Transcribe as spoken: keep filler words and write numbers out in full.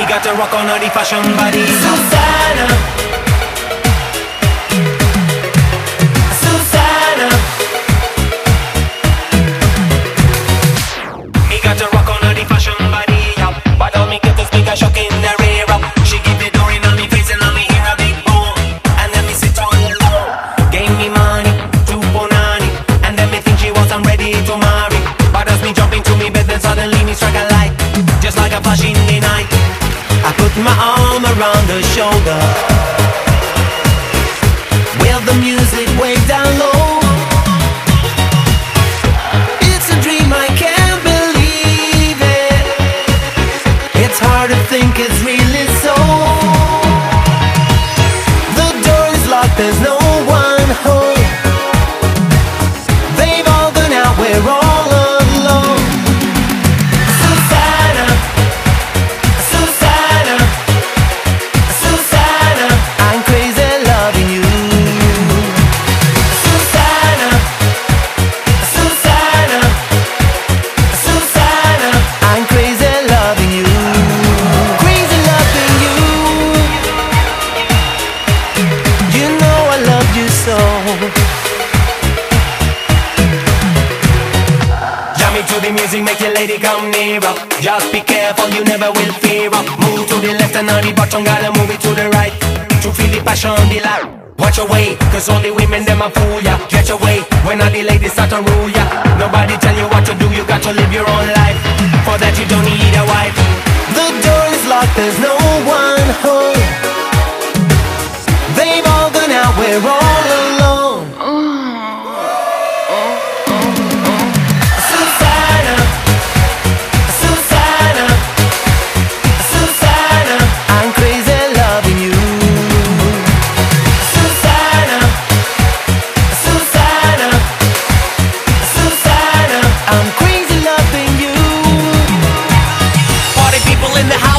got to rock on all the fashion body. Susanna, Susanna, me got to rock on all the fashion body. Yeah. But all me get to speak a shock in the rear. She give the door in on me face and on me hear a big boom, and then me sit on the low. Gave me money, two punani, and then me think she was I'm ready to marry. But as me jump into me bed, then suddenly me strike a light, just like a flash in the night. I put my arm around her shoulder, with the music way down low. It's a dream, I can't believe it. It's hard to think it's really so. The door is locked, there's no one home. They've all gone out, we're all alone. Susanna, Susanna, Susanna, I'm crazy loving you. Susanna, Susanna, Susanna, I'm crazy loving you. Crazy loving you. You know I love you so. Jam me to the music, make your lady come nearer. Just be careful, you never will fear her. Move to the left and on the bottom, gotta move it to the right, to feel the passion, the light. Watch your way, cause all the women them a fool ya. Get your way, when all the ladies start to rule ya. Nobody tell you what to do, you got to live your own life. For that you don't need a wife. The door is locked, there's no one home. They've all gone out, we're all alone. Susanna, Susanna, Susanna, I'm crazy loving you. Susanna, Susanna, Susanna, I'm crazy loving you. Party people in the house.